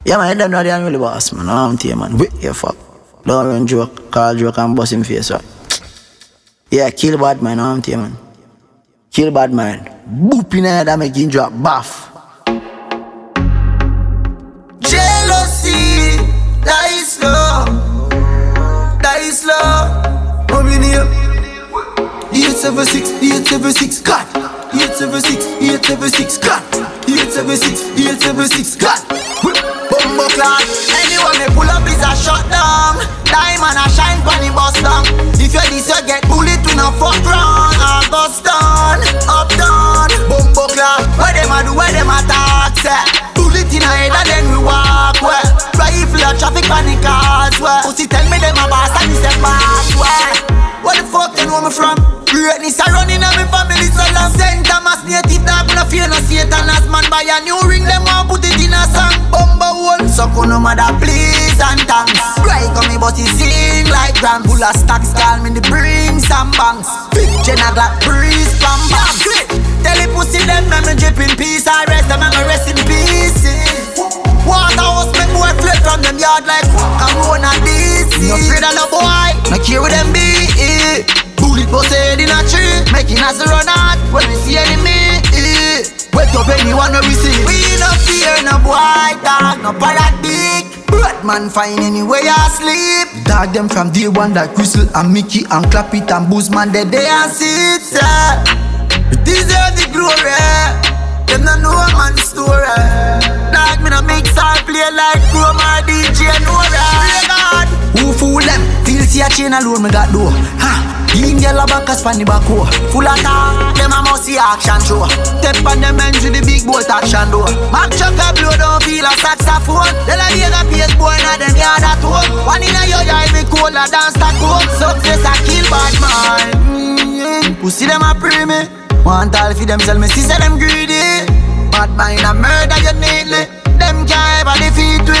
Yeah, man, them know they really boss, man. I'm here, man. Wait here, fuck. Don't run joke, call joke and bust him face, right? Yeah, kill bad man, I'm here, man. Kill bad man. Boop in the head and make him drop, baff. Jealousy, die slow. Die slow. What me name? 876, 876, God. 876, 876, God. 876, 876, God. Bumbo clock. Anyone may pull up is a shot down. Diamond a shine pon the bus down. If you this you get bullet we no fuck round. All bust down, up down. Bumbo clock. What them a do, what them a talk say. Bullet in a head and then we walk well. Rifle a traffic panic cars well. Pussy tell me them a boss and he say pass well. Where the fuck you know me from? Greatness a running on me family so long. St. Thomas native dog, no fear no Satan. As man buy a new ring, them want put it in a song. Bumbo hole, so no matter please and thanks. Right on me but he sing like grand. Full of stacks, call me the bring some banks. 5th gen a glock breeze, bam bam. Tell the pussy them, me drip in peace. I rest them, me rest in peace. Waterhouse make boy flip from them yard like Corona DC. No afraid of no boy, no care with them be. Bullet bust head in a tree, making us run out when we see enemy. Wake up anyone when we see. We no fear no boy, dog, no pirate big. Batman fine anywhere you sleep. Dog them from day one like Crystal and Mickey and Clap It and Boost man they and sit. It deserve the glory. Them no know a man's story. Dog me no mix or play like Chrome or DJ Nora. Who fool them? Feel see a chain alone me got door. Him yellow back as pan the back hole. Full of talk, them a must see action show. Step on them ends with the big bolt action door. Mac chuck a blow don't feel a saxophone. Tell a nigga pace boy na them yard at home. One in a yo eye me cola dance stack home. Success a kill bad man. Pussy them a pray me. Want all for them sell me see say them greedy. Bad mind a murder you neatly. Them can't ever defeat me.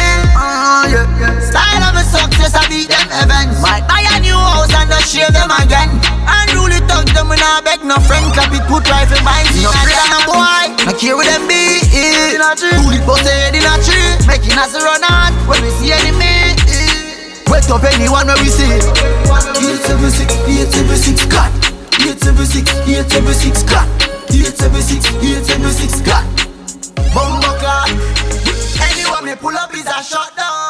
Style of a success I beat them events. Might buy a new house and just share them again. Unruly talk them when I beg no friend. Clap it put rifle behind me. No afraid of no boy, no care with them be. Bullet bust head in a tree, making us run out when we see enemy. Wake up anyone when we see. 876, 876 God. 876, 876 God. 876, 876 God. Bumbo clock. Anyone me pull up is a shot down.